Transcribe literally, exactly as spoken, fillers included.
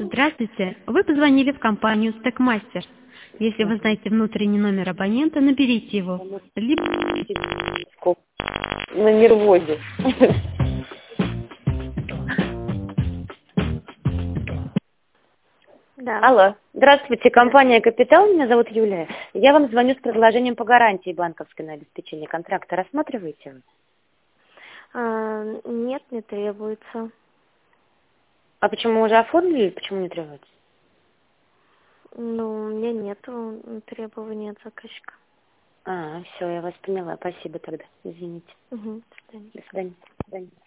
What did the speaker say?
Здравствуйте, вы позвонили в компанию Стекмастер. Если вы знаете внутренний номер абонента, наберите его. Либо... На нервозе. Да. Алло. Здравствуйте, компания «Капитал». Меня зовут Юлия. Я вам звоню с предложением по гарантии банковской на обеспечение контракта. Рассматриваете вы? А, нет, не требуется. А почему уже оформили или почему не требуется? Ну, у меня нету требований от заказчика. А, все, я вас поняла. Спасибо тогда. Извините. Угу, до свидания. До свидания. До свидания.